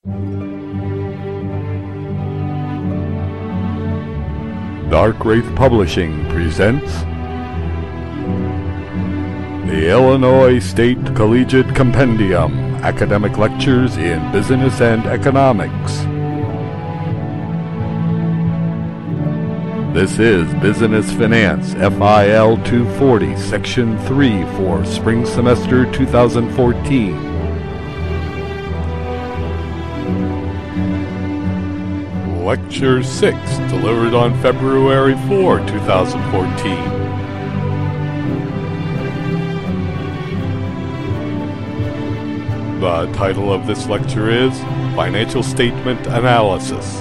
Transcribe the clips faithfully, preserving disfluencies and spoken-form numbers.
Dark Wraith Publishing presents the Illinois State Collegiate Compendium, Academic Lectures in Business and Economics. This is Business Finance F I L two forty, Section three for Spring Semester two thousand fourteen. Lecture six, delivered on February fourth, two thousand fourteen. The title of this lecture is Financial Statement Analysis.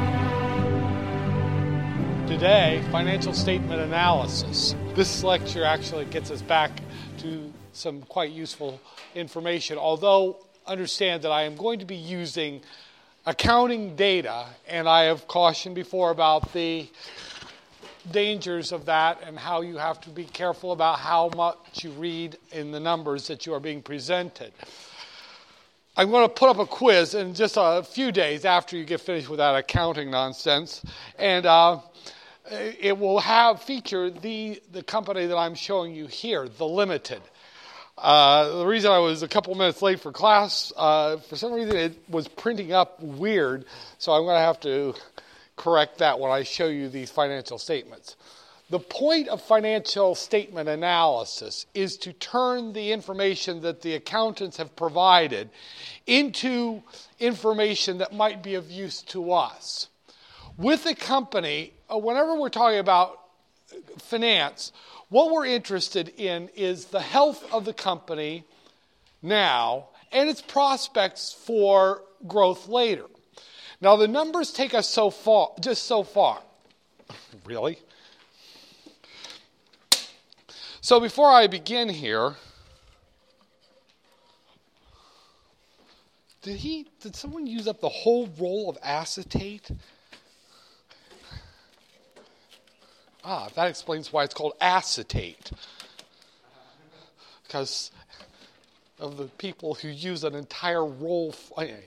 Today, financial statement analysis. This lecture actually gets us back to some quite useful information, although understand that I am going to be using accounting data, and I have cautioned before about the dangers of that and how you have to be careful about how much you read in the numbers that you are being presented. I'm going to put up a quiz in just a few days after you get finished with that accounting nonsense, and uh, it will have feature the, the company that I'm showing you here, The Limited. Uh, the reason I was a couple minutes late for class, uh, for some reason it was printing up weird, so I'm going to have to correct that when I show you these financial statements. The point of financial statement analysis is to turn the information that the accountants have provided into information that might be of use to us. With a company, whenever we're talking about finance, what we're interested in is the health of the company now and its prospects for growth later. Now, the numbers take us so far, just so far. Really? So before I begin here, did he? Did someone use up the whole roll of acetate? Ah, that explains why it's called acetate. Because of the people who use an entire roll. F- anyway.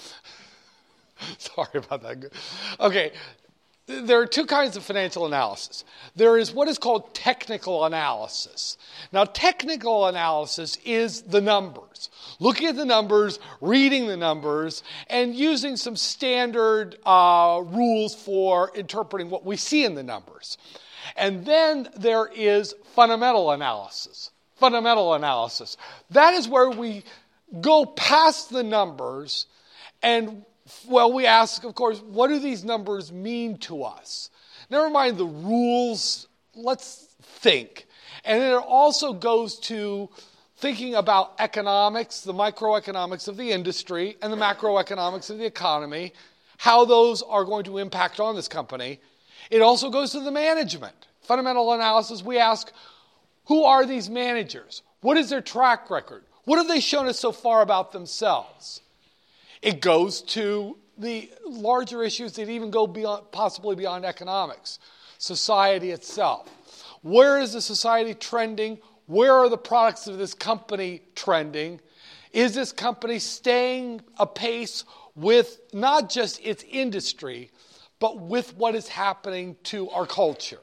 Sorry about that. Okay, there are two kinds of financial analysis. There is what is called technical analysis. Now, technical analysis is the numbers. Looking at the numbers, reading the numbers, and using some standard uh, rules for interpreting what we see in the numbers. And then there is fundamental analysis. Fundamental analysis. That is where we go past the numbers and, well, we ask, of course, what do these numbers mean to us? Never mind the rules, let's think. And then it also goes to thinking about economics, the microeconomics of the industry, and the macroeconomics of the economy, how those are going to impact on this company. It also goes to the management. Fundamental analysis, we ask, who are these managers? What is their track record? What have they shown us so far about themselves? It goes to the larger issues that even go beyond, possibly beyond economics. Society itself. Where is the society trending? Where are the products of this company trending? Is this company staying apace with not just its industry, but with what is happening to our culture?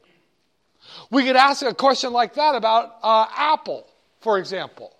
We could ask a question like that about uh, Apple, for example.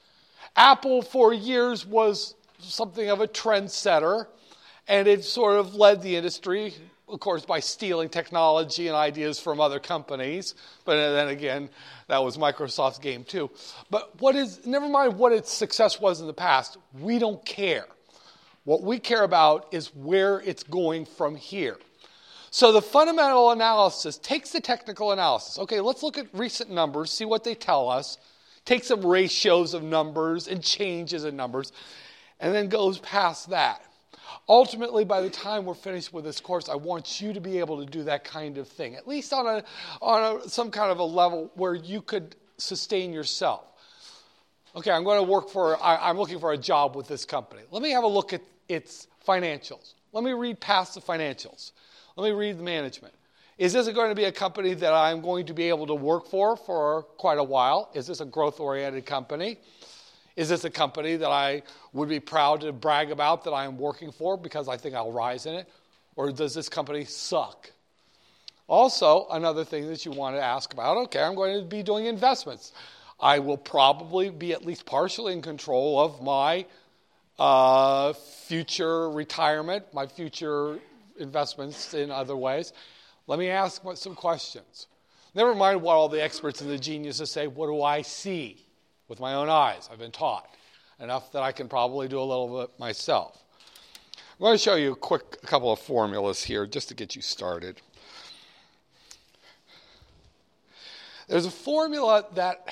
Apple for years was something of a trendsetter, and it sort of led the industry, of course, by stealing technology and ideas from other companies. But then again, that was Microsoft's game too. But what is, never mind what its success was in the past, we don't care. What we care about is where it's going from here. So the fundamental analysis takes the technical analysis. Okay, let's look at recent numbers, see what they tell us, take some ratios of numbers and changes in numbers, and then goes past that. Ultimately, by the time we're finished with this course, I want you to be able to do that kind of thing, at least on a on a, some kind of a level where you could sustain yourself. Okay, I'm going to work for, I, I'm looking for a job with this company. Let me have a look at its financials. Let me read past the financials. Let me read the management. Is this going to be a company that I'm going to be able to work for for quite a while? Is this a growth-oriented company? Is this a company that I would be proud to brag about that I am working for because I think I'll rise in it? Or does this company suck? Also, another thing that you want to ask about, okay, I'm going to be doing investments. I will probably be at least partially in control of my uh, future retirement, my future investments in other ways. Let me ask some questions. Never mind what all the experts and the geniuses say. What do I see with my own eyes? I've been taught enough that I can probably do a little bit myself. I'm going to show you a quick a couple of formulas here just to get you started. There's a formula that,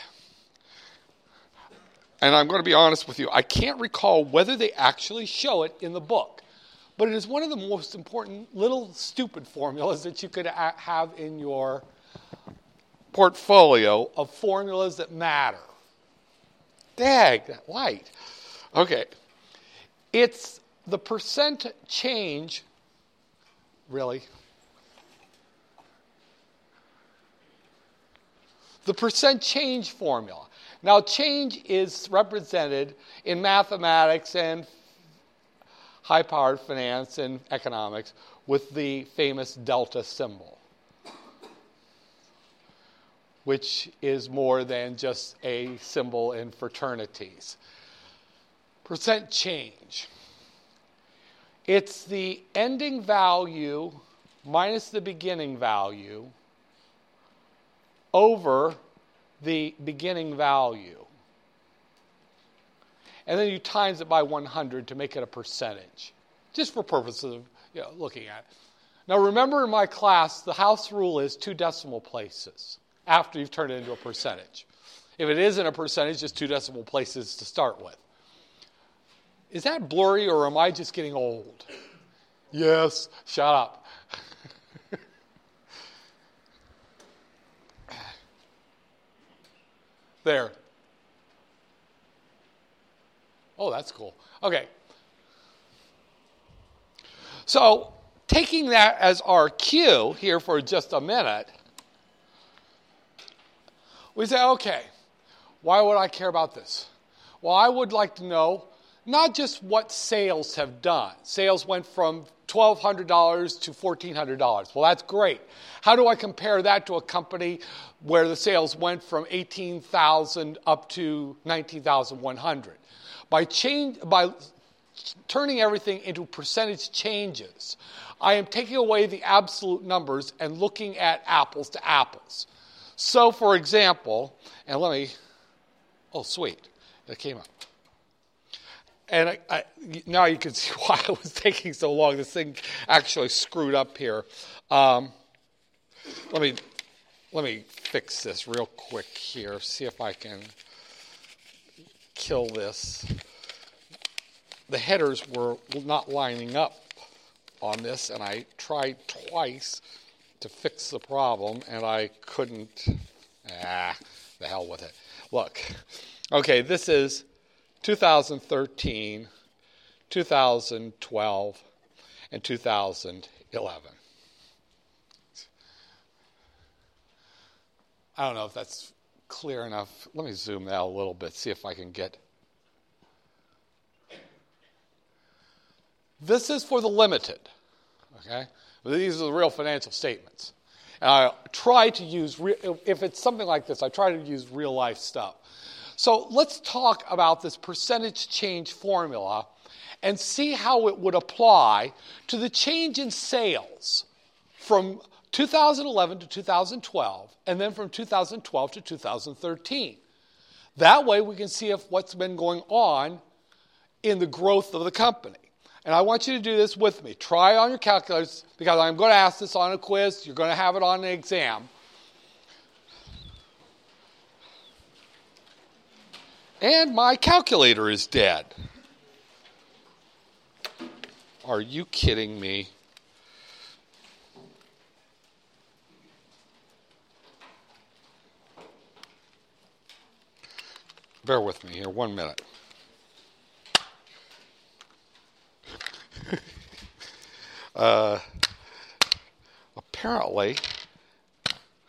and I'm going to be honest with you, I can't recall whether they actually show it in the book, but it is one of the most important little stupid formulas that you could a- have in your portfolio of formulas that matter. Dag, that light. Okay. It's the percent change, really. The percent change formula. Now, change is represented in mathematics and high-powered finance and economics with the famous delta symbol, which is more than just a symbol in fraternities. Percent change. It's the ending value minus the beginning value over the beginning value. And then you times it by one hundred to make it a percentage, just for purposes of you know, looking at it. Now remember in my class, the house rule is two decimal places after you've turned it into a percentage. If it isn't a percentage, just two decimal places to start with. Is that blurry or am I just getting old? Yes, shut up. There. Oh, that's cool. Okay. So, taking that as our cue here for just a minute, we say, okay, why would I care about this? Well, I would like to know not just what sales have done. Sales went from twelve hundred dollars to fourteen hundred dollars. Well, that's great. How do I compare that to a company where the sales went from eighteen thousand dollars up to nineteen thousand one hundred dollars? By change, by turning everything into percentage changes, I am taking away the absolute numbers and looking at apples to apples. So, for example, and let me, oh, sweet, it came up. And I, I, now you can see why it was taking so long. This thing actually screwed up here. Um, let me let me fix this real quick here. See if I can kill this. The headers were not lining up on this, and I tried twice to fix the problem, and I couldn't. Ah, the hell with it. Look, okay, this is two thousand thirteen, two thousand twelve, and two thousand eleven. I don't know if that's clear enough. Let me zoom out a little bit, see if I can get. This is for the limited, okay? These are the real financial statements. And I try to use, re- if it's something like this, I try to use real life stuff. So let's talk about this percentage change formula and see how it would apply to the change in sales from two thousand eleven to two thousand twelve and then from two thousand twelve to two thousand thirteen. That way we can see if what's been going on in the growth of the company. And I want you to do this with me. Try on your calculators because I'm going to ask this on a quiz. You're going to have it on an exam. And my calculator is dead. Are you kidding me? Bear with me here, one minute. uh, apparently,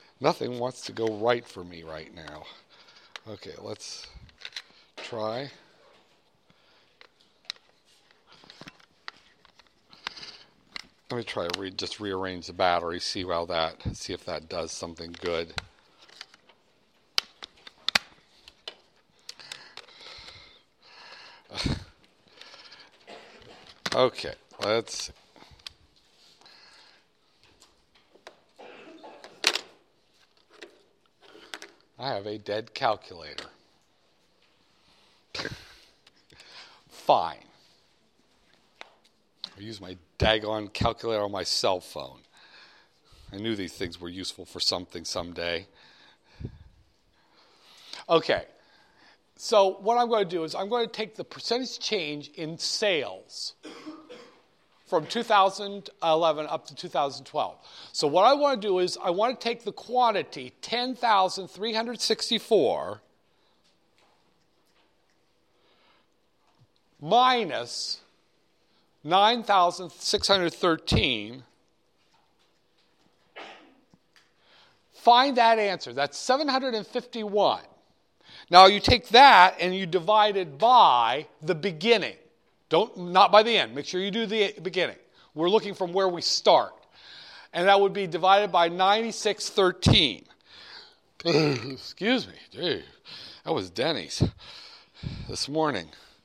Nothing wants to go right for me right now. Okay, let's try. Let me try to re- just rearrange the battery, see how that, see if that does something good. Okay, let's see. I have a dead calculator. Fine. I use my daggone calculator on my cell phone. I knew these things were useful for something someday. Okay. So what I'm going to do is I'm going to take the percentage change in sales from two thousand eleven up to two thousand twelve. So what I want to do is I want to take the quantity ten thousand three hundred sixty-four minus nine thousand six hundred thirteen. Find that answer. That's seven hundred fifty-one. Now you take that and you divide it by the beginning. Don't, not by the end. Make sure you do the beginning. We're looking from where we start. And that would be divided by ninety-six thirteen. Excuse me. Gee, that was Denny's this morning.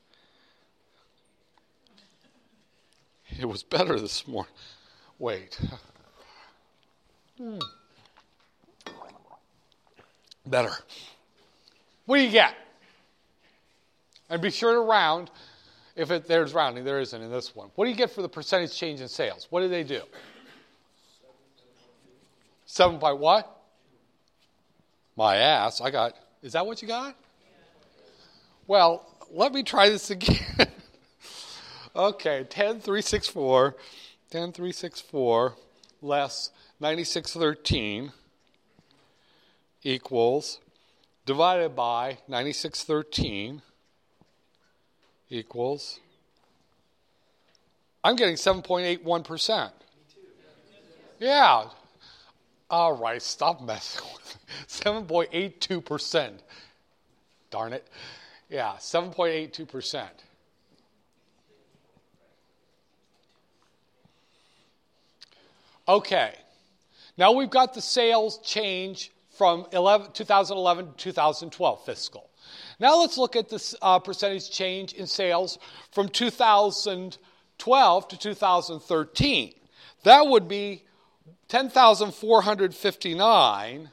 It was better this morning. Wait. Hmm. Better. What do you get? And be sure to round. If it, there's rounding, there isn't in this one. What do you get for the percentage change in sales? What do they do? Seven by what? My ass. I got, is that what you got? Well, let me try this again. Okay, ten three six four, ten three six four less ninety-six thirteen equals, divided by ninety-six thirteen equals, I'm getting seven point eight one percent. Yeah. All right, stop messing with me. seven point eight two percent. Darn it. Yeah, seven point eight two percent. Okay. Now we've got the sales change from eleven, twenty eleven to two thousand twelve fiscal. Now let's look at this uh, percentage change in sales from two thousand twelve to two thousand thirteen. That would be ten thousand four hundred fifty-nine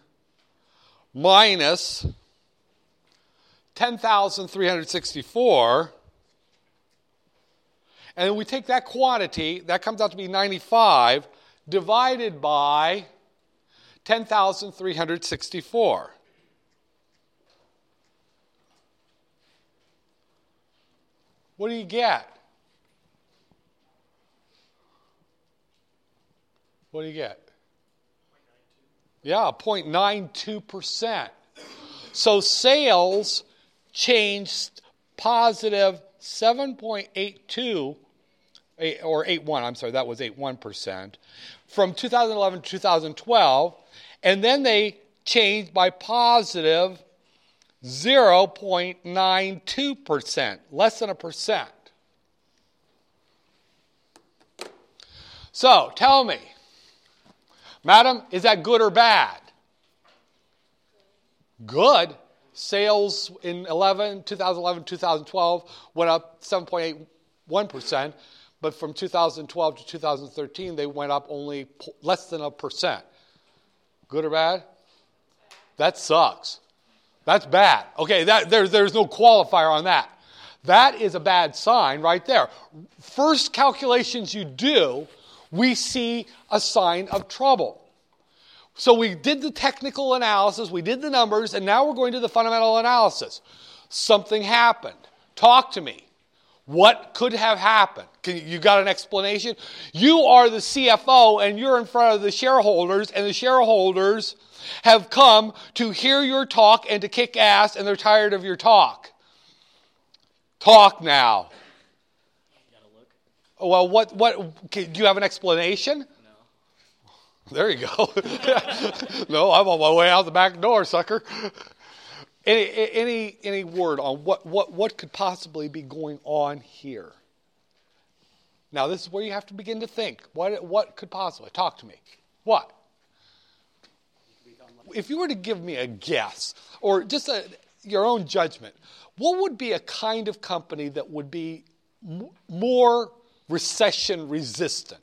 minus ten thousand three hundred sixty-four. And we take that quantity, that comes out to be ninety-five, divided by ten thousand three hundred sixty-four. What do you get? What do you get? Yeah, zero point nine two percent. So sales changed positive seven point eight two, or eight point one, I'm sorry, that was eight point one percent, from two thousand eleven to two thousand twelve, and then they changed by positive zero point nine two percent, less than a percent. So, tell me, madam, is that good or bad? Good. Sales in eleven, twenty eleven, two thousand twelve went up seven point eight one percent, but from two thousand twelve to two thousand thirteen, they went up only less than a percent. Good or bad? That sucks. That's bad. Okay, that, there, there's no qualifier on that. That is a bad sign right there. First calculations you do, we see a sign of trouble. So we did the technical analysis, we did the numbers, and now we're going to the fundamental analysis. Something happened. Talk to me. What could have happened? Can you, you got an explanation? You are the C F O, and you're in front of the shareholders, and the shareholders have come to hear your talk and to kick ass, and they're tired of your talk. Talk now. You gotta look. Well, what, what, do you have an explanation? No. There you go. No, I'm on my way out the back door, sucker. Any, any, any word on what, what, what could possibly be going on here? Now, this is where you have to begin to think. What, what could possibly? Talk to me. What? If you were to give me a guess, or just a, your own judgment, what would be a kind of company that would be m- more recession resistant?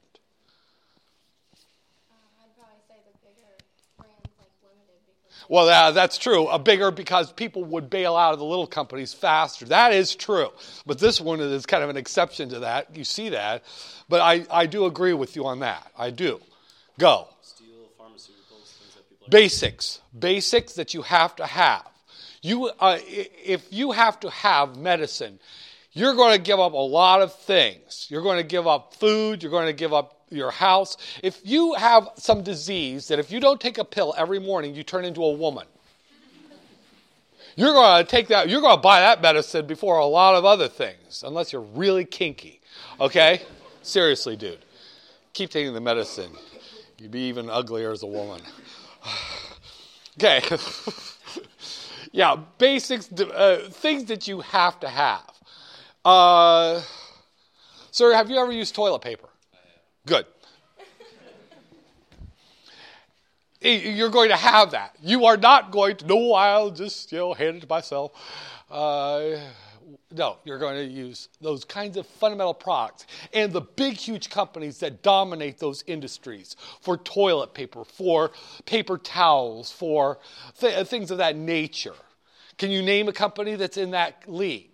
Well, uh, that's true. A bigger, because people would bail out of the little companies faster. That is true. But this one is kind of an exception to that. You see that. But I, I do agree with you on that. I do. Go. Steel, pharmaceuticals, things that people are... Basics. Basics that you have to have. You, uh, if you have to have medicine, you're going to give up a lot of things. You're going to give up food. You're going to give up your house. If you have some disease that if you don't take a pill every morning, you turn into a woman. You're going to take that, you're going to buy that medicine before a lot of other things, unless you're really kinky. Okay? Seriously, dude. Keep taking the medicine. You'd be even uglier as a woman. Okay. Yeah, basics, uh, things that you have to have. Uh, sir, have you ever used toilet paper? Good. You're going to have that. You are not going to, no, I'll just, you know, hand it to myself. Uh, no, you're going to use those kinds of fundamental products. And the big, huge companies that dominate those industries for toilet paper, for paper towels, for th- things of that nature. Can you name a company that's in that league?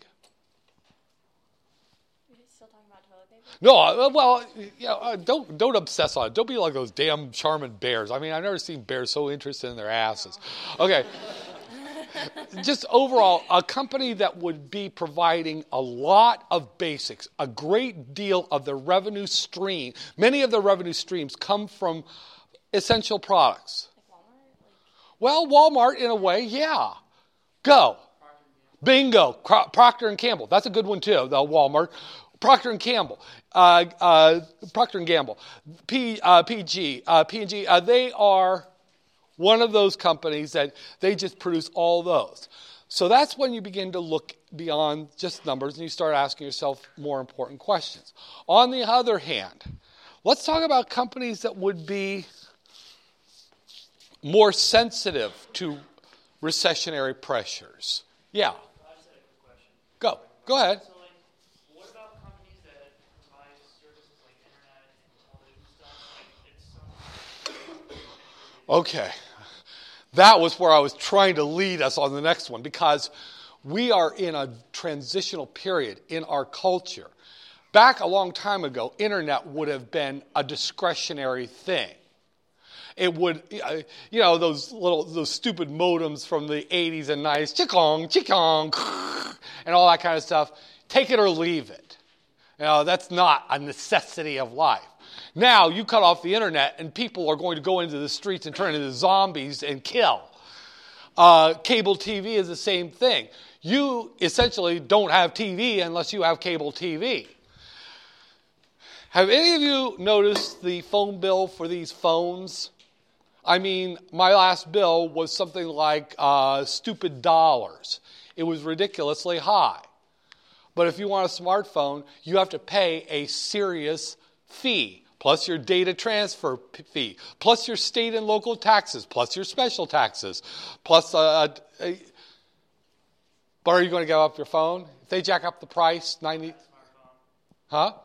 No, uh, well, you know, uh, don't don't obsess on it. Don't be like those damn Charmin bears. I mean, I've never seen bears so interested in their asses. Okay. Just overall, a company that would be providing a lot of basics, a great deal of the revenue stream. Many of the revenue streams come from essential products. Like Walmart? Well, Walmart in a way, yeah. Go. Bingo. Procter and Gamble. That's a good one too, the Walmart. Procter and Gamble, uh, uh, Procter and Gamble, P, uh, P G, uh, P and G, uh, they are one of those companies that they just produce all those. So that's when you begin to look beyond just numbers and you start asking yourself more important questions. On the other hand, let's talk about companies that would be more sensitive to recessionary pressures. Yeah. Go. Go ahead. Okay, that was where I was trying to lead us on the next one, because we are in a transitional period in our culture. Back a long time ago, internet would have been a discretionary thing. It would, you know, those little, those stupid modems from the eighties and nineties, chickong, chickong, and all that kind of stuff. Take it or leave it. You know, that's not a necessity of life. Now, you cut off the internet, and people are going to go into the streets and turn into zombies and kill. Uh, cable T V is the same thing. You essentially don't have T V unless you have cable T V. Have any of you noticed the phone bill for these phones? I mean, my last bill was something like uh, stupid dollars. It was ridiculously high. But if you want a smartphone, you have to pay a serious fee. Plus your data transfer fee, plus your state and local taxes, plus your special taxes, plus, uh, a, but are you going to give up your phone? If they jack up the price, ninety, huh?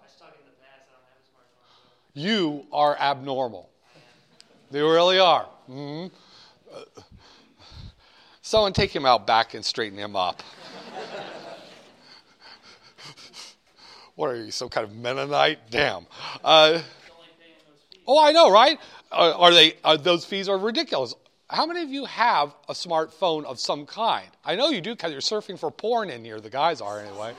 You are abnormal. They really are. Mm-hmm. Uh, someone take him out back and straighten him up. What are you, some kind of Mennonite? Damn. Uh, Oh, I know, right? Are, are they? Are those fees are ridiculous. How many of you have a smartphone of some kind? I know you do, because you're surfing for porn in here. The guys are anyway.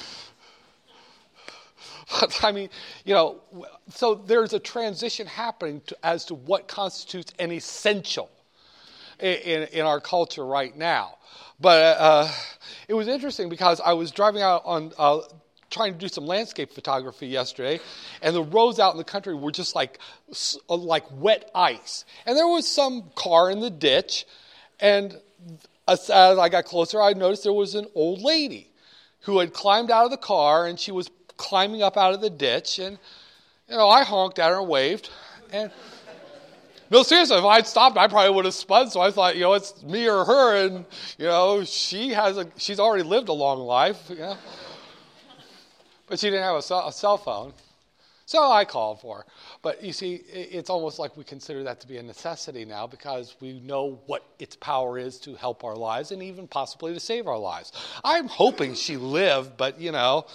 But I mean, you know, so there's a transition happening to, as to what constitutes an essential in, in, in our culture right now. But uh, it was interesting because I was driving out on. Uh, trying to do some landscape photography yesterday, and the roads out in the country were just like like wet ice. And there was some car in the ditch, and as, as I got closer, I noticed there was an old lady who had climbed out of the car, and she was climbing up out of the ditch, and, you know, I honked at her and waved. And, no, seriously, if I'd stopped, I probably would have spun, so I thought, you know, it's me or her, and, you know, she has a, she's already lived a long life, you know. But she didn't have a cell, a cell phone, so I called for her. But you see, it's almost like we consider that to be a necessity now because we know what its power is to help our lives and even possibly to save our lives. I'm hoping she lived, but, you know,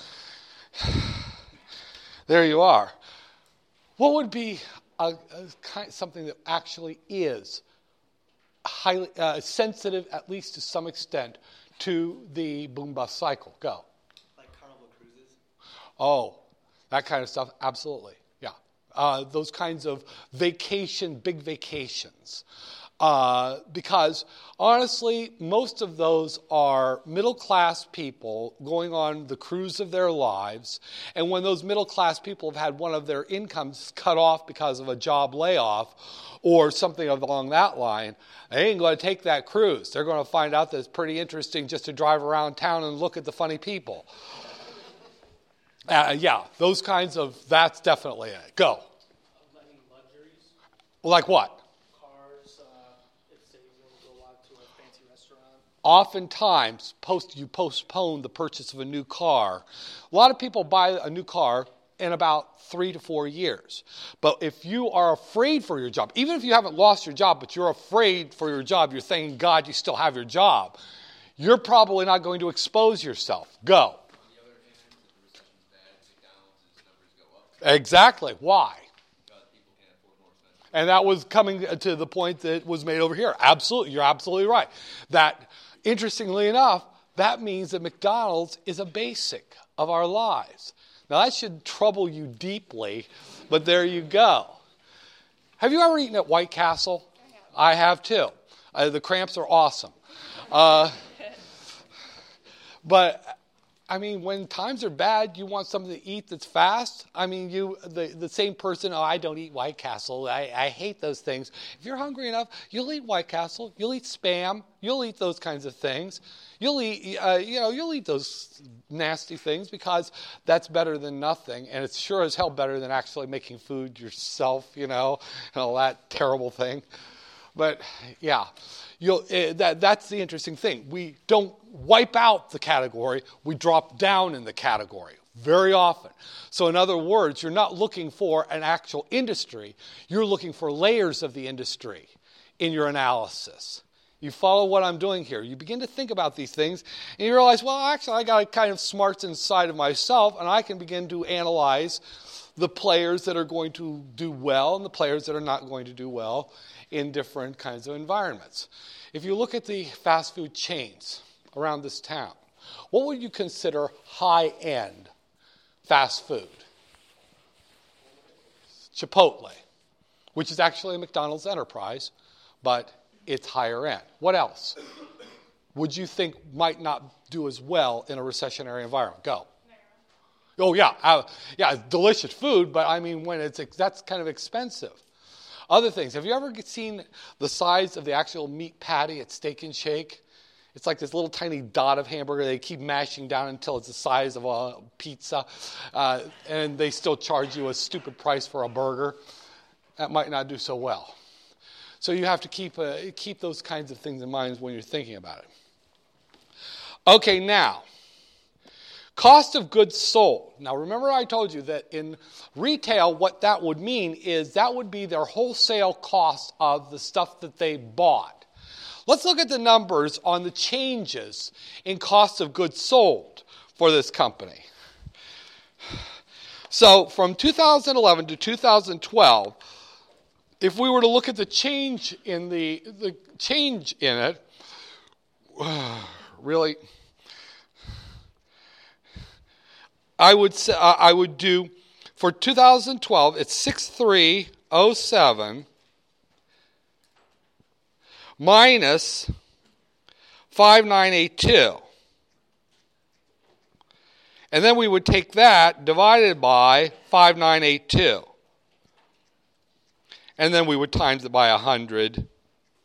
there you are. What would be a, a kind, something that actually is highly uh, sensitive, at least to some extent, to the boom-bust cycle? Go. Oh, that kind of stuff, absolutely, yeah. Uh, those kinds of vacation, big vacations. Uh, because, honestly, most of those are middle-class people going on the cruise of their lives, and when those middle-class people have had one of their incomes cut off because of a job layoff or something along that line, they ain't going to take that cruise. They're going to find out that it's pretty interesting just to drive around town and look at the funny people. Uh, yeah, those kinds of, that's definitely it. Go. Any luxuries? Like what? Cars, uh, if they want to go out to a fancy restaurant. Oftentimes, post, you postpone the purchase of a new car. A lot of people buy a new car in about three to four years. But if you are afraid for your job, even if you haven't lost your job, but you're afraid for your job, you're thanking God you still have your job, you're probably not going to expose yourself. Go. Exactly. Why? And that was coming to the point that was made over here. Absolutely. You're absolutely right. That, interestingly enough, that means that McDonald's is a basic of our lives. Now, that should trouble you deeply, but there you go. Have you ever eaten at White Castle? I have, I have too. Uh, the cramps are awesome. Uh, but... I mean, when times are bad, you want something to eat that's fast. I mean, you the, the same person, oh, I don't eat White Castle. I, I hate those things. If you're hungry enough, you'll eat White Castle. You'll eat Spam. You'll eat those kinds of things. You'll eat, uh, you know, you'll eat those nasty things because that's better than nothing. And it's sure as hell better than actually making food yourself, you know, and all that terrible thing. But, yeah, you'll, uh, that, that's the interesting thing. We don't wipe out the category. We drop down in the category very often. So, in other words, you're not looking for an actual industry. You're looking for layers of the industry in your analysis. You follow what I'm doing here. You begin to think about these things, and you realize, well, actually, I got kind of smarts inside of myself, and I can begin to analyze the players that are going to do well and the players that are not going to do well in different kinds of environments. If you look at the fast food chains around this town, what would you consider high-end fast food? Chipotle, which is actually a McDonald's enterprise, but it's higher end. What else would you think might not do as well in a recessionary environment? Go. Oh, yeah. Uh, yeah, delicious food, but I mean, when it's that's kind of expensive. Other things. Have you ever seen the size of the actual meat patty at Steak and Shake? It's like this little tiny dot of hamburger they keep mashing down until it's the size of a pizza. Uh, and they still charge you a stupid price for a burger. That might not do so well. So you have to keep uh, keep those kinds of things in mind when you're thinking about it. Okay, now, cost of goods sold. Now, remember I told you that in retail, what that would mean is that would be their wholesale cost of the stuff that they bought. Let's look at the numbers on the changes in cost of goods sold for this company. So, from two thousand eleven to two thousand twelve, if we were to look at the change in the, the change in it, really, I would say, uh, I would do, for two thousand twelve, it's six thousand three hundred seven minus five thousand nine hundred eighty-two. And then we would take that divided by five thousand nine hundred eighty-two. And then we would times it by one hundred.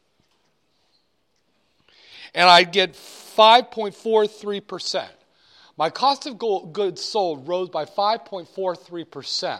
And I'd get five point four three percent. My cost of go- goods sold rose by five point four three percent.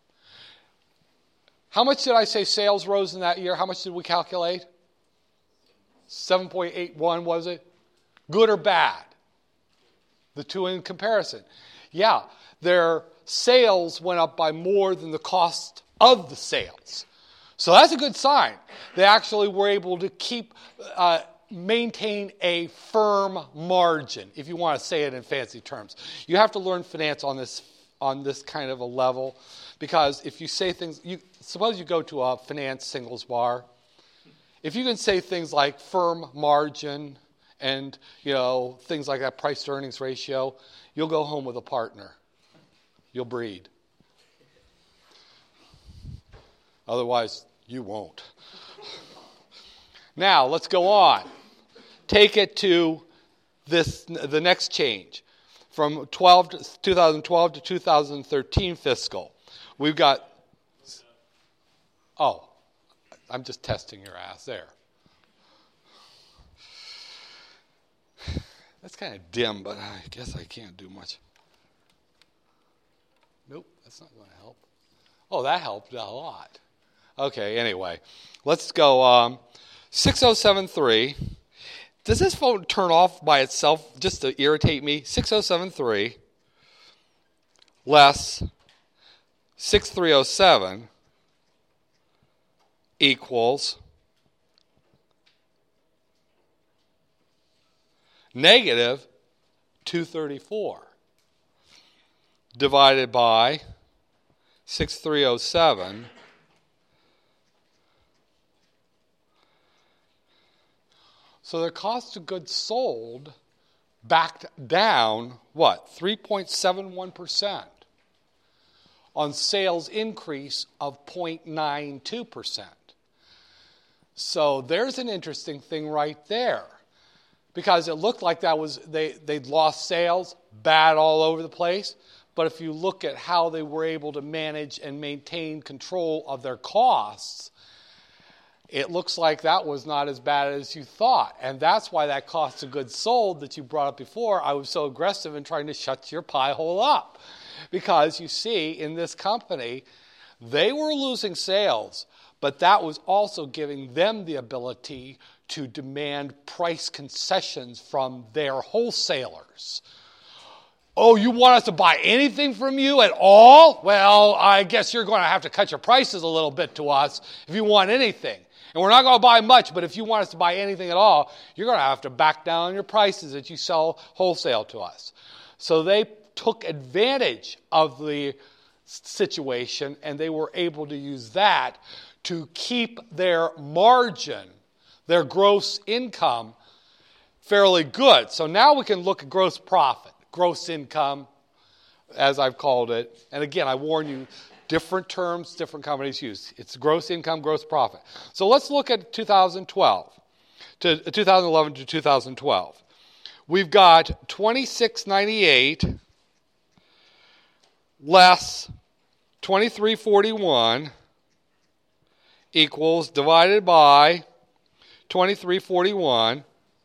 How much did I say sales rose in that year? How much did we calculate? seven point eight one, was it? Good or bad? The two in comparison. Yeah, their sales went up by more than the cost of the sales. So that's a good sign. They actually were able to keep, uh, maintain a firm margin, if you want to say it in fancy terms. You have to learn finance on this on this kind of a level, because if you say things, you suppose you go to a finance singles bar. If you can say things like firm margin and, you know, things like that price to earnings ratio, you'll go home with a partner. You'll breed. Otherwise, you won't. Now, let's go on. Take it to this the next change. From twelve to twenty twelve to two thousand thirteen fiscal. We've got, oh, I'm just testing your ass there. That's kind of dim, but I guess I can't do much. Nope, that's not going to help. Oh, that helped a lot. Okay, anyway, let's go. Um, six oh seven three. Does this phone turn off by itself just to irritate me? six oh seven three less six three oh seven equals negative two thirty-four divided by six three oh seven So their cost of goods sold backed down, what, three point seven one percent on sales increase of zero point nine two percent. So there's an interesting thing right there, because it looked like that was they, they'd lost sales, bad all over the place. But if you look at how they were able to manage and maintain control of their costs, it looks like that was not as bad as you thought. And that's why that cost of goods sold that you brought up before, I was so aggressive in trying to shut your pie hole up. Because you see, in this company, they were losing sales, but that was also giving them the ability to demand price concessions from their wholesalers. Oh, you want us to buy anything from you at all? Well, I guess you're going to have to cut your prices a little bit to us if you want anything. And we're not going to buy much, but if you want us to buy anything at all, you're going to have to back down your prices that you sell wholesale to us. So they took advantage of the situation, and they were able to use that to keep their margin, their gross income, fairly good. So now we can look at gross profit, gross income, as I've called it. And again, I warn you, different terms, different companies use. It's gross income, gross profit. So let's look at two thousand twelve, to two thousand eleven to two thousand twelve. We've got twenty-six ninety-eight less twenty-three forty-one equals divided by twenty-three forty-one.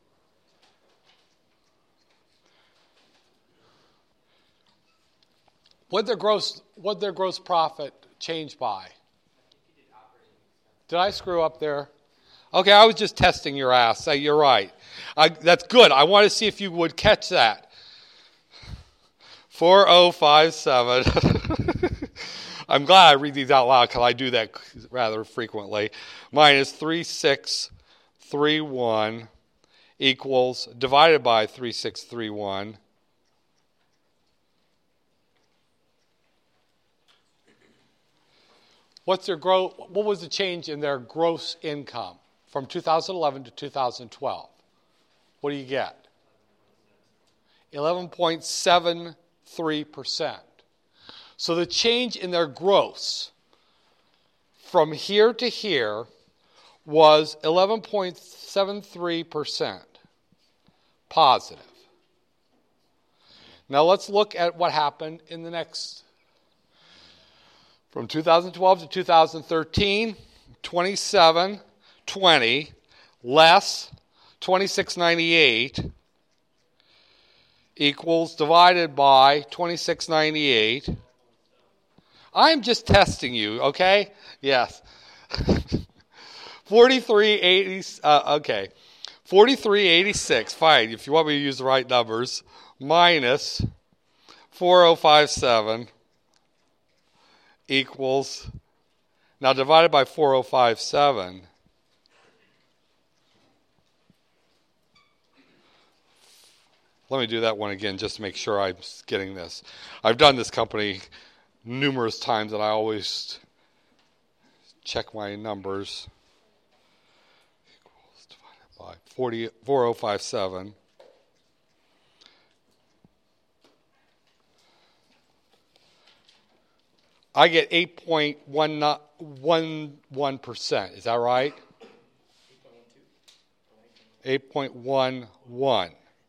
What their gross what their gross profit change by? Did I screw up there? Okay, I was just testing your ass. So you're right. I, that's good. I want to see if you would catch that. four thousand fifty-seven. I'm glad I read these out loud because I do that rather frequently. Minus three thousand six hundred thirty-one equals divided by three thousand six hundred thirty-one. What's their growth? What was the change in their gross income from two thousand eleven to two thousand twelve? What do you get? eleven point seven three percent. So the change in their gross from here to here was eleven point seven three percent positive. Now let's look at what happened in the next. From two thousand twelve to two thousand thirteen, twenty-seven twenty less twenty-six ninety-eight equals divided by twenty-six ninety-eight. I'm just testing you, okay? Yes. forty-three eighty, uh, okay. forty-three eighty-six, fine, if you want me to use the right numbers, minus four thousand fifty-seven equals, now divided by four thousand fifty-seven, let me do that one again just to make sure I'm getting this. I've done this company numerous times and I always check my numbers. Equals divided by forty, four thousand fifty-seven. I get eight point one one percent. Is that right? eight point one one.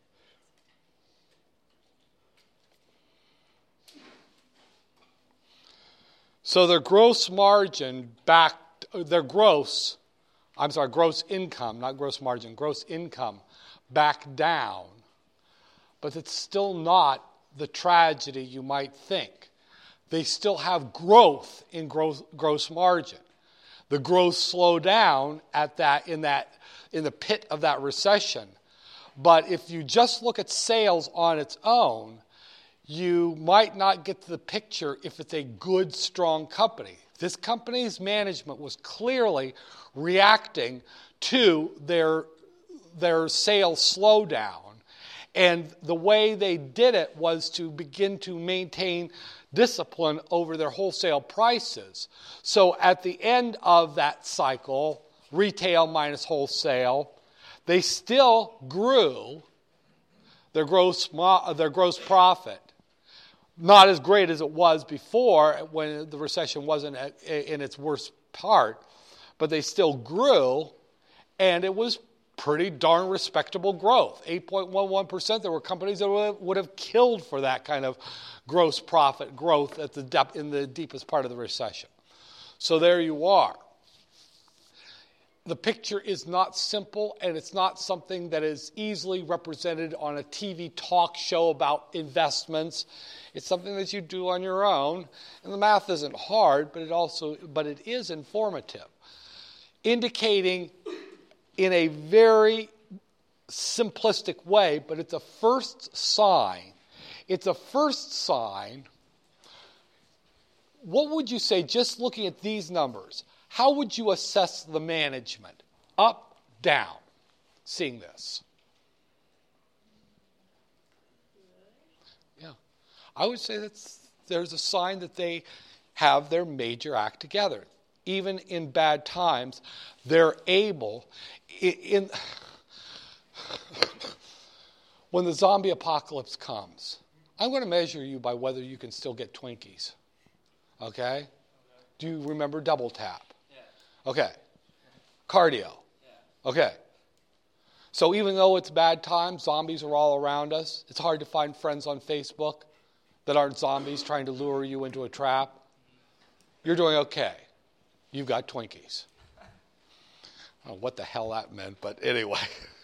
So their gross margin back, their gross, I'm sorry, gross income, not gross margin, gross income back down. But it's still not the tragedy you might think. They still have growth in gross, gross margin. The growth slowed down at that in that in the pit of that recession. But if you just look at sales on its own, you might not get to the picture if it's a good, strong company. This company's management was clearly reacting to their, their sales slowdown. And the way they did it was to begin to maintain discipline over their wholesale prices. So at the end of that cycle, retail minus wholesale, they still grew their gross, their gross profit. Not as great as it was before when the recession wasn't in its worst part, but they still grew, and it was pretty darn respectable growth. eight point one one percent. There were companies that would have killed for that kind of gross profit growth at the depth, in the deepest part of the recession. So there you are. The picture is not simple, and it's not something that is easily represented on a T V talk show about investments. It's something that you do on your own, and the math isn't hard, but it also, but it is informative, indicating in a very simplistic way, but it's a first sign. It's a first sign. What would you say, just looking at these numbers? How would you assess the management? Up, down, seeing this? Yeah. I would say that's, there's a sign that they have their major act together. Even in bad times, they're able, in, in when the zombie apocalypse comes, I'm going to measure you by whether you can still get Twinkies. Okay? Do you remember double tap? Okay. Cardio. Okay. So even though it's bad times, zombies are all around us. It's hard to find friends on Facebook that aren't zombies trying to lure you into a trap. You're doing okay. You've got Twinkies. I don't know what the hell that meant, but anyway.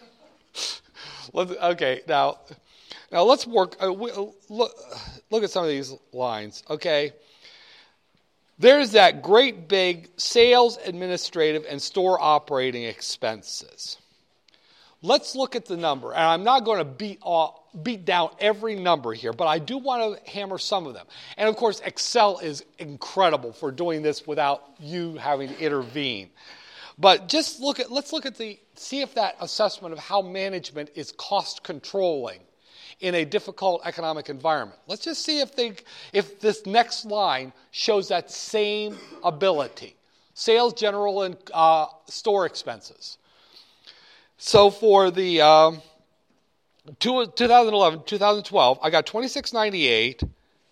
Okay, now, now let's work. Uh, we, uh, look, look at some of these lines. Okay. There's that great big sales, administrative, and store operating expenses. Let's look at the number. And I'm not going to beat, off, beat down every number here, but I do want to hammer some of them. And of course, Excel is incredible for doing this without you having to intervene. But just look at, let's look at the, see if that assessment of how management is cost controlling in a difficult economic environment. Let's just see if they, if this next line shows that same ability. Sales, general, and uh, store expenses. So for the um, twenty eleven, twenty twelve, I got twenty-six ninety-eight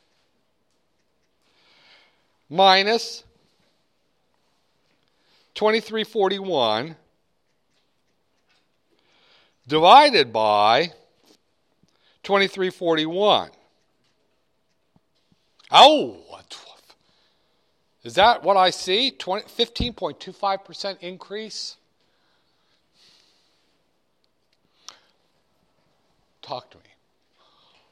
minus twenty-three forty-one divided by twenty-three forty-one. Oh, is that what I see? fifteen point two five percent increase? Talk to me.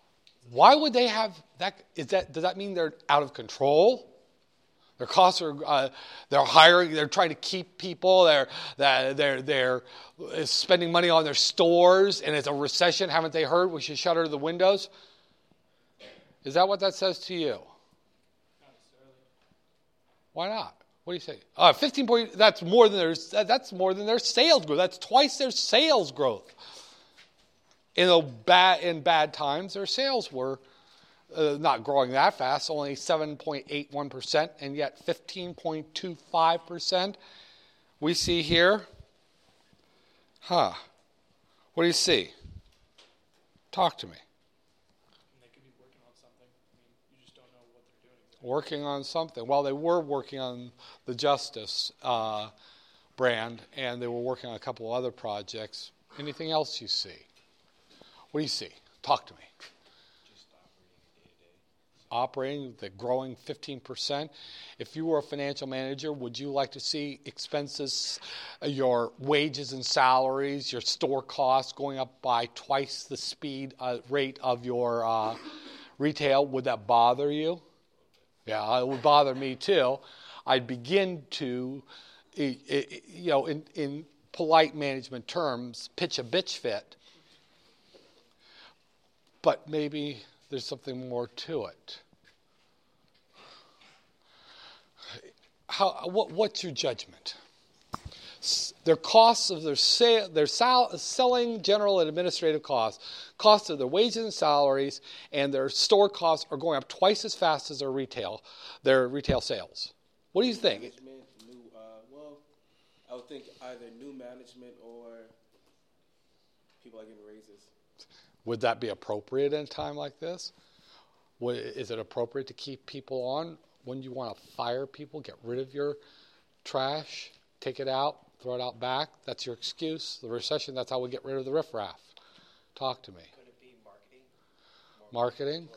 Why would they have that? Is that does that mean they're out of control? Their costs are uh, they're hiring. They're trying to keep people. They're they're they're spending money on their stores, and it's a recession. Haven't they heard we should shutter the windows? Is that what that says to you? Why not? What do you say? Uh, Fifteen point. That's more than their. That's more than their sales growth. That's twice their sales growth. In a bad in bad times, their sales were uh, not growing that fast. Only seven point eight one percent, and yet fifteen point two five percent. We see here. Huh? What do you see? Talk to me. Working on something. Well, they were working on the Justice uh, brand, and they were working on a couple of other projects. Anything else you see? What do you see? Talk to me. Just operating day-to-day. Operating, the growing fifteen percent. If you were a financial manager, would you like to see expenses, uh, your wages and salaries, your store costs going up by twice the speed uh, rate of your uh, retail? Would that bother you? Yeah, it would bother me too. I'd begin to, you know, in, in polite management terms, pitch a bitch fit. But maybe there's something more to it. How? What, what's your judgment? Their costs of their sale, their sal, selling, general, and administrative costs, costs of their wages and salaries, and their store costs are going up twice as fast as their retail, their retail sales. What do you think? Management, new, uh, well, I would think either new management or people are getting raises. Would that be appropriate in a time like this? Would, is it appropriate to keep people on when you want to fire people, get rid of your trash, take it out? Throw it out back. That's your excuse. The recession, that's how we get rid of the riffraff. Talk to me. Could it be marketing? Marketing?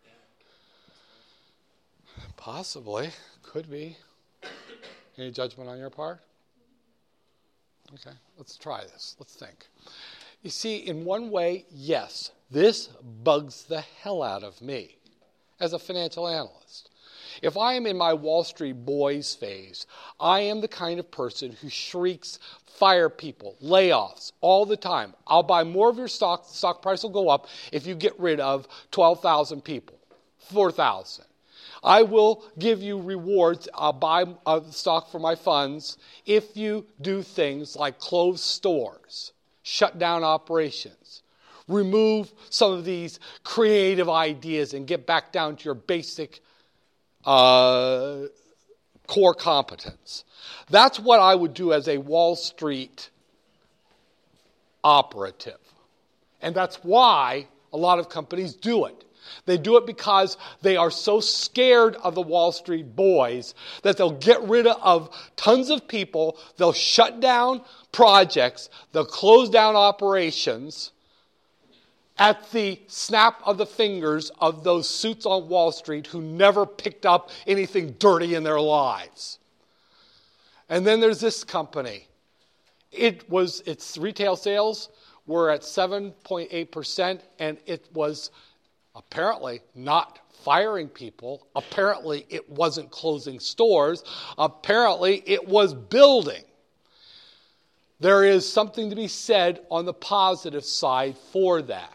Possibly. Could be. Any judgment on your part? Okay, let's try this. Let's think. You see, in one way, yes, this bugs the hell out of me as a financial analyst. If I am in my Wall Street boys phase, I am the kind of person who shrieks, fire people, layoffs all the time. I'll buy more of your stock. The stock price will go up if you get rid of twelve thousand people, four thousand. I will give you rewards. I'll buy uh, stock for my funds if you do things like close stores, shut down operations, remove some of these creative ideas and get back down to your basic Uh, core competence. That's what I would do as a Wall Street operative. And that's why a lot of companies do it. They do it because they are so scared of the Wall Street boys that they'll get rid of tons of people, they'll shut down projects, they'll close down operations at the snap of the fingers of those suits on Wall Street who never picked up anything dirty in their lives. And then there's this company. It was its retail sales were at seven point eight percent, and it was apparently not firing people. Apparently it wasn't closing stores. Apparently it was building. There is something to be said on the positive side for that.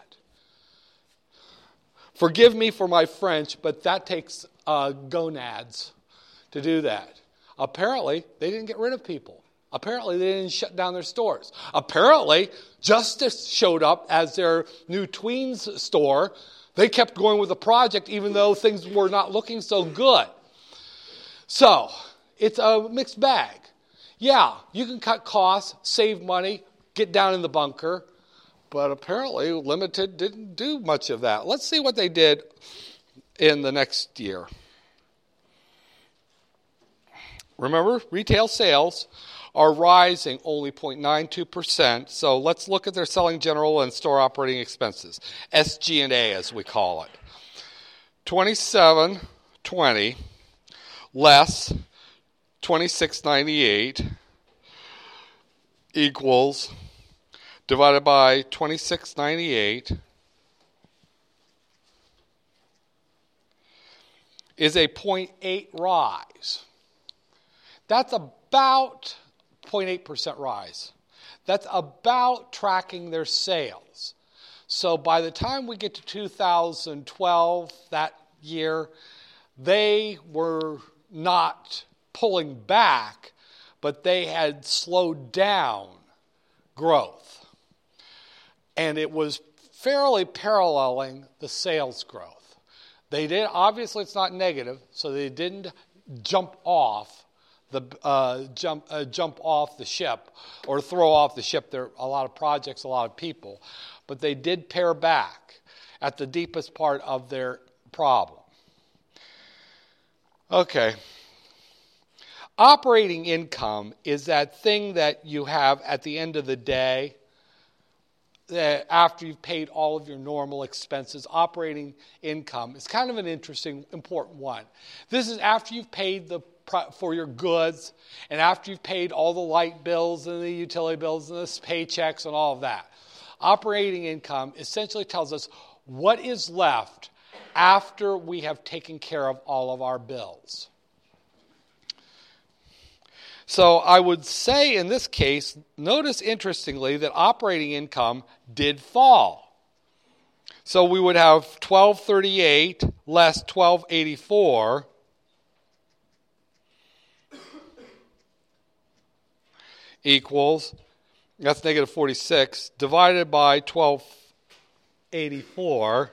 Forgive me for my French, but that takes uh, gonads to do that. Apparently, they didn't get rid of people. Apparently, they didn't shut down their stores. Apparently, Justice showed up as their new tweens store. They kept going with the project even though things were not looking so good. So, it's a mixed bag. Yeah, you can cut costs, save money, get down in the bunker. But apparently, Limited didn't do much of that. Let's see what they did in the next year. Remember, retail sales are rising only zero point nine two percent. So let's look at their selling, general, and store operating expenses. S G and A, as we call it. twenty-seven twenty less twenty-six ninety-eight equals, divided by twenty-six ninety-eight, is a zero point eight rise. That's about zero point eight percent rise. That's about tracking their sales. So by the time we get to two thousand twelve, that year, they were not pulling back, but they had slowed down growth. And it was fairly paralleling the sales growth. They did, obviously it's not negative, so they didn't jump off the uh, jump uh, jump off the ship or throw off the ship. There are a lot of projects, a lot of people, but they did pare back at the deepest part of their problem. Okay. Operating income is that thing that you have at the end of the day, that after you've paid all of your normal expenses. Operating income is kind of an interesting, important one. This is after you've paid the for your goods, and after you've paid all the light bills and the utility bills and the paychecks and all of that. Operating income essentially tells us what is left after we have taken care of all of our bills. So I would say in this case, notice interestingly that operating income did fall. So we would have twelve thirty-eight less twelve eighty-four equals, that's negative forty-six, divided by twelve eighty-four.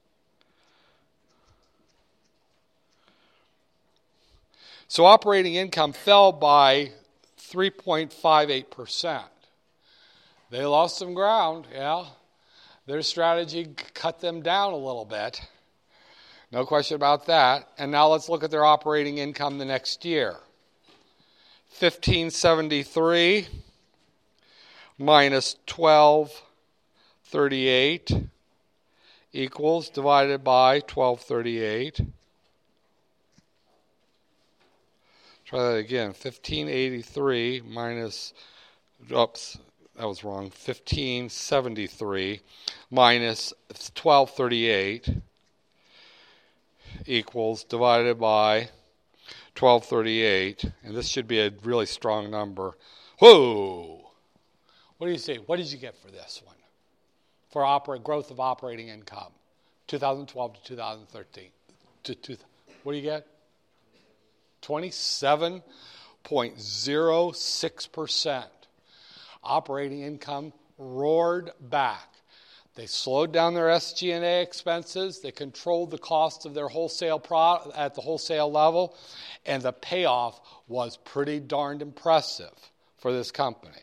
So operating income fell by three point five eight percent. They lost some ground, yeah. Their strategy cut them down a little bit. No question about that. And now let's look at their operating income the next year. fifteen seventy-three minus twelve thirty-eight equals, divided by twelve thirty-eight. Try that again. fifteen eighty-three minus, oops, that was wrong. fifteen seventy-three minus twelve thirty-eight equals, divided by twelve thirty-eight. And this should be a really strong number. Whoa! What do you see? What did you get for this one? For operate growth of operating income, twenty twelve to two thousand thirteen. To, to, what do you get? twenty-seven point zero six percent. Operating income roared back. They slowed down their S G and A expenses. They controlled the cost of their wholesale pro- at the wholesale level, and the payoff was pretty darned impressive for this company.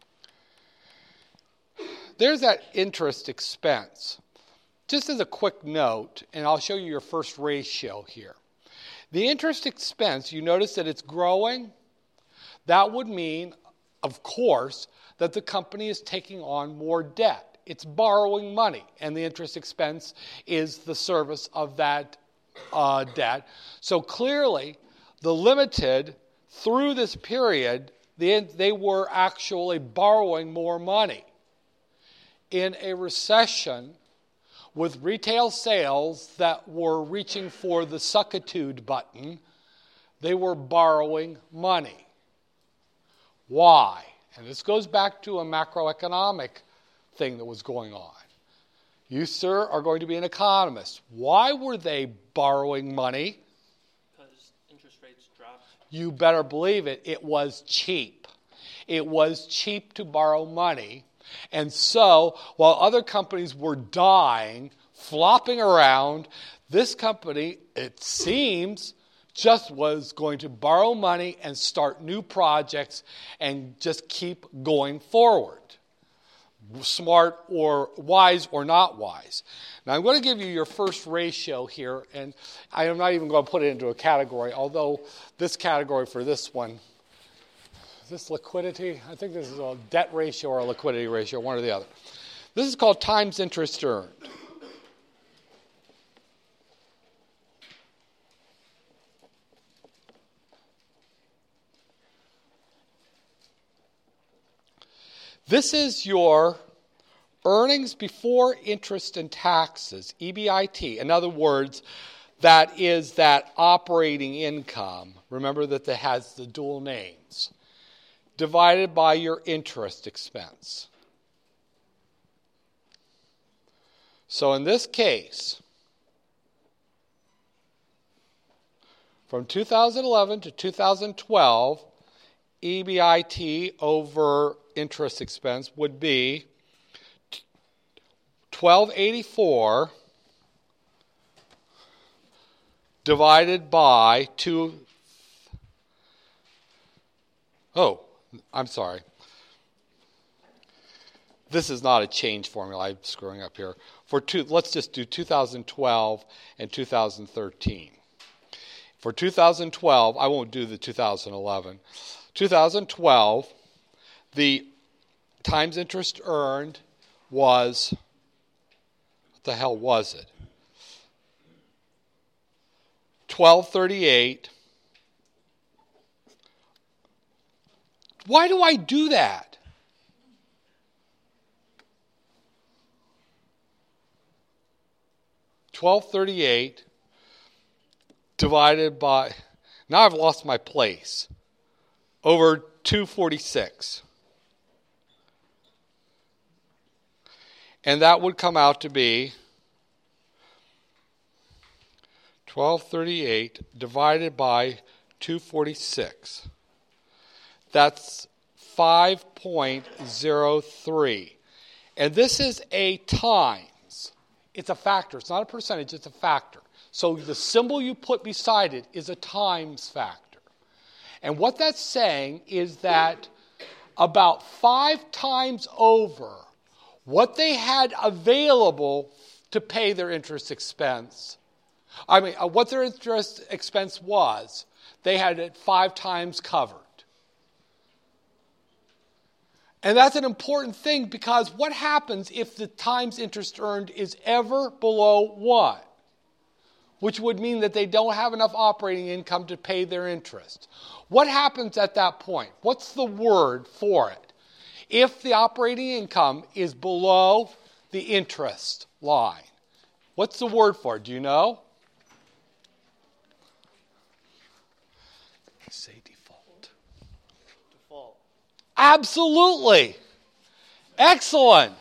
There's that interest expense. Just as a quick note, and I'll show you your first ratio here. The interest expense, you notice that it's growing. That would mean, of course, that the company is taking on more debt. It's borrowing money, and the interest expense is the service of that uh, debt. So clearly, the limited, through this period, they, they were actually borrowing more money. In a recession, with retail sales that were reaching for the suckitude button, they were borrowing money. Why? And this goes back to a macroeconomic thing that was going on. You, sir, are going to be an economist. Why were they borrowing money? Because interest rates dropped. You better believe it. It was cheap. It was cheap to borrow money. And so, while other companies were dying, flopping around, this company, it seems, just was going to borrow money and start new projects and just keep going forward. Smart or wise or not wise. Now, I'm going to give you your first ratio here, and I am not even going to put it into a category, although this category for this one, is this liquidity? I think this is a debt ratio or a liquidity ratio, one or the other. This is called times interest earned. This is your earnings before interest and taxes, E B I T. In other words, that is that operating income, remember that it has the dual names, divided by your interest expense. So in this case, from two thousand eleven to two thousand twelve, E B I T over interest expense would be twelve eighty-four divided by two. Oh, I'm sorry. This is not a change formula. I'm screwing up here. For two, let's just do two thousand twelve and two thousand thirteen. For two thousand twelve, I won't do the two thousand eleven. two thousand twelve, the times interest earned was, what the hell was it? twelve thirty-eight. Why do I do that? twelve thirty-eight divided by, now I've lost my place, over two forty-six. And that would come out to be twelve thirty-eight divided by two forty-six. That's five point zero three. And this is a times. It's a factor. It's not a percentage, it's a factor. So the symbol you put beside it is a times factor. And what that's saying is that about five times over what they had available to pay their interest expense, I mean, uh, what their interest expense was, they had it five times covered. And that's an important thing, because what happens if the times interest earned is ever below one? Which would mean that they don't have enough operating income to pay their interest. What happens at that point? What's the word for it? If the operating income is below the interest line, what's the word for it? Do you know? Say default. Default. Absolutely. Excellent.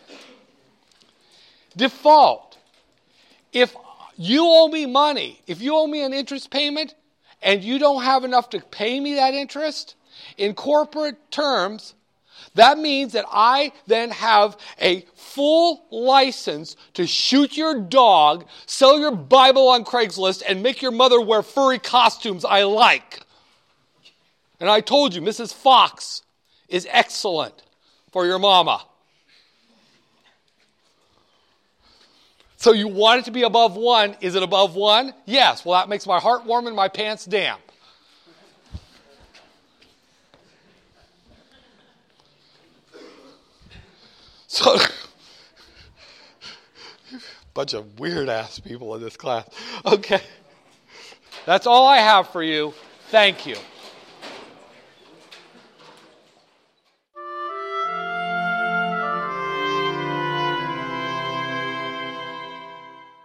Default. If you owe me money, if you owe me an interest payment and you don't have enough to pay me that interest, in corporate terms, that means that I then have a full license to shoot your dog, sell your Bible on Craigslist, and make your mother wear furry costumes I like. And I told you, Missus Fox is excellent for your mama. So you want it to be above one. Is it above one? Yes. Well, that makes my heart warm and my pants damp. So, bunch of weird-ass people in this class. Okay. That's all I have for you. Thank you.